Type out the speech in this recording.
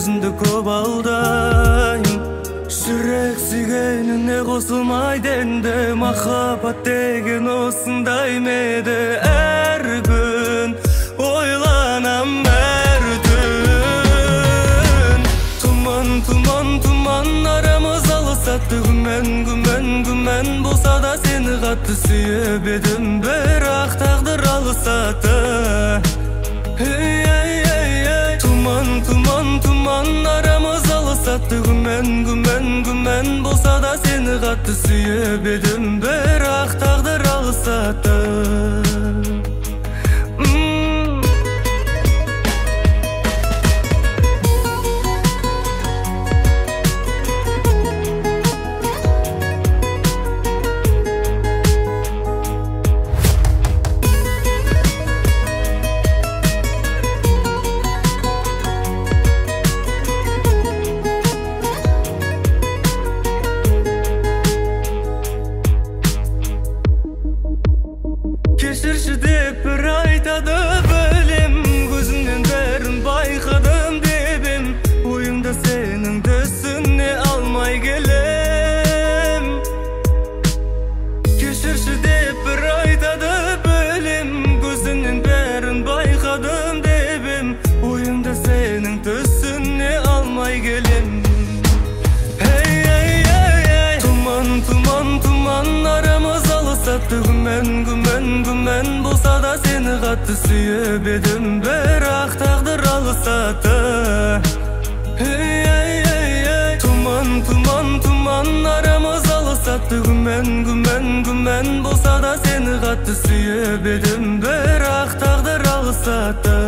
өзүндү көп алдайм. Жүрек сүйгөнүнө косулмайт энди, махаббат деген осундай меде. Эр күн ойланам эр түн. Туман арамыз алысатты, күмөн болса да сени катты сүйүп едим, бирок тагдыр алысатты. Туман арамыз алысатты, күмөн болса да сени катты сүйүп едим, бирок тагдыр алысатты. Кеширші деп бір айтады білем, көзіңнен бәрін байқадым дебем, ойымда сенің түсіне алмай келем. Кеширші деп бір айтады білем, көзіңнен бәрін байқадым дебем, ойымда сенің түсіне алмай келем. Туман арамыз алысатты, күмөн болса да сени катты сүйүп едим, бирок тагдыр алысатты. Туман арамыз алысатты, күмөн болса да сени катты сүйүп едим, бирок тагдыр алысатты.